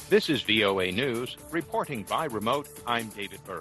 This is VOA News. Reporting by remote, I'm David Burr.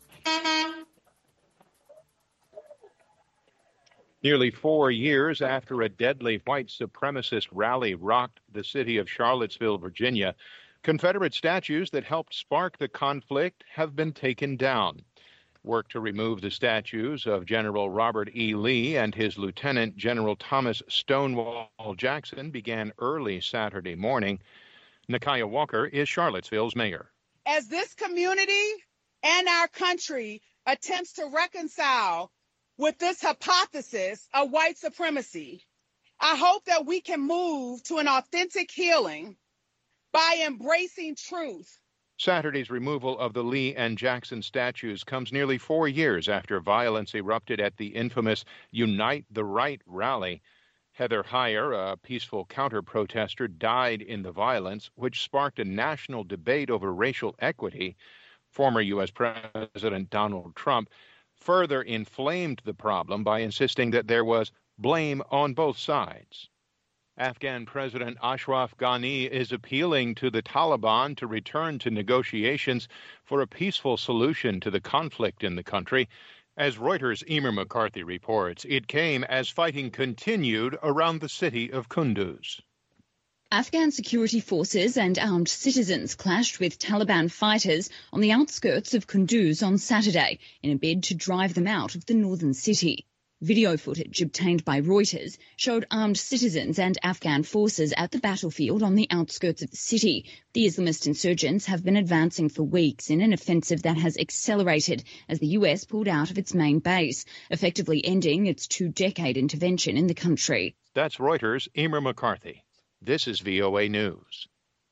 Nearly 4 years after a deadly white supremacist rally rocked the city of Charlottesville, Virginia, Confederate statues that helped spark the conflict have been taken down. Work to remove the statues of General Robert E. Lee and his Lieutenant General Thomas Stonewall Jackson began early Saturday morning. Nakia Walker is Charlottesville's mayor. As this community and our country attempts to reconcile with this hypothesis of white supremacy, I hope that we can move to an authentic healing by embracing truth. Saturday's removal of the Lee and Jackson statues comes nearly 4 years after violence erupted at the infamous Unite the Right rally. Heather Heyer, a peaceful counter-protester, died in the violence, which sparked a national debate over racial equity. Former U.S. President Donald Trump further inflamed the problem by insisting that there was blame on both sides. Afghan President Ashraf Ghani is appealing to the Taliban to return to negotiations for a peaceful solution to the conflict in the country. As Reuters' Emer McCarthy reports, it came as fighting continued around the city of Kunduz. Afghan security forces and armed citizens clashed with Taliban fighters on the outskirts of Kunduz on Saturday in a bid to drive them out of the northern city. Video footage obtained by Reuters showed armed citizens and Afghan forces at the battlefield on the outskirts of the city. The Islamist insurgents have been advancing for weeks in an offensive that has accelerated as the US pulled out of its main base, effectively ending its 2-decade intervention in the country. That's Reuters' Emer McCarthy. This is VOA News.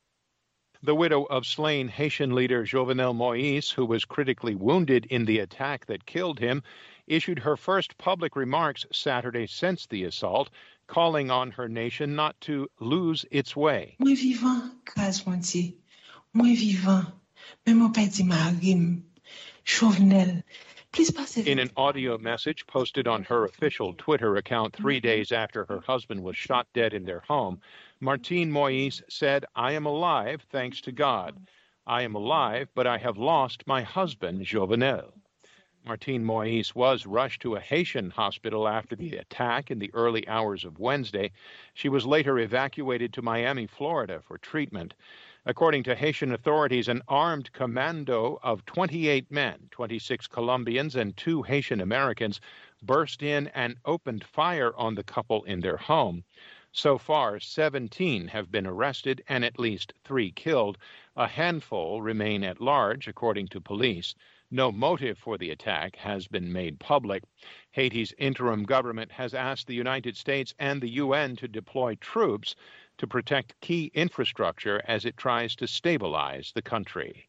The widow of slain Haitian leader Jovenel Moïse, who was critically wounded in the attack that killed him, issued her first public remarks Saturday since the assault, calling on her nation not to lose its way. Moi vivant, grâce Montier. Moi vivant. Mais mon père dit Marim. Jovenel. In an audio message posted on her official Twitter account 3 days after her husband was shot dead in their home, Martine Moïse said, "I am alive thanks to God. I am alive, but I have lost my husband, Jovenel." Martine Moïse was rushed to a Haitian hospital after the attack in the early hours of Wednesday. She was later evacuated to Miami, Florida for treatment. According to Haitian authorities, an armed commando of 28 men, 26 Colombians and 2 Haitian Americans, burst in and opened fire on the couple in their home. So far, 17 have been arrested and at least 3 killed. A handful remain at large, according to police. No motive for the attack has been made public. Haiti's interim government has asked the United States and the UN to deploy troops to protect key infrastructure as it tries to stabilize the country.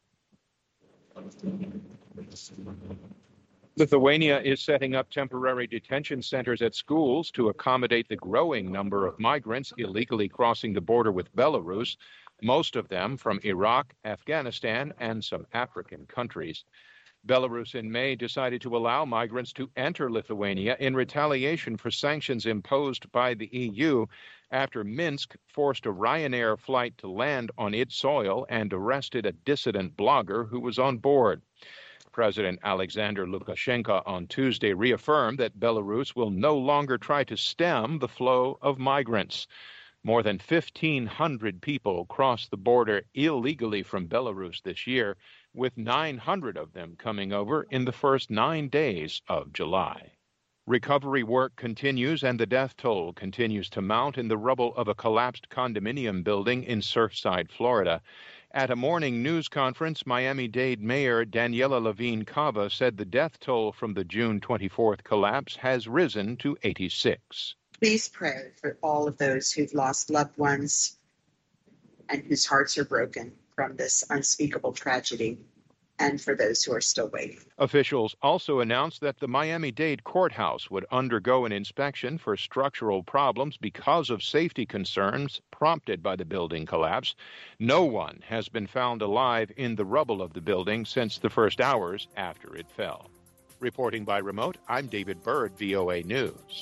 Lithuania is setting up temporary detention centers at schools to accommodate the growing number of migrants illegally crossing the border with Belarus, most of them from Iraq, Afghanistan, and some African countries. Belarus in May decided to allow migrants to enter Lithuania in retaliation for sanctions imposed by the EU after Minsk forced a Ryanair flight to land on its soil and arrested a dissident blogger who was on board. President Alexander Lukashenko on Tuesday reaffirmed that Belarus will no longer try to stem the flow of migrants. More than 1,500 people crossed the border illegally from Belarus this year, with 900 of them coming over in the first 9 days of July. Recovery work continues and the death toll continues to mount in the rubble of a collapsed condominium building in Surfside, Florida. At a morning news conference, Miami-Dade Mayor Daniela Levine Cava said the death toll from the June 24th collapse has risen to 86. Please pray for all of those who've lost loved ones and whose hearts are broken from this unspeakable tragedy, and for those who are still waiting. Officials also announced that the Miami-Dade courthouse would undergo an inspection for structural problems because of safety concerns prompted by the building collapse. No one has been found alive in the rubble of the building since the first hours after it fell. Reporting by remote, I'm David Byrd, VOA News.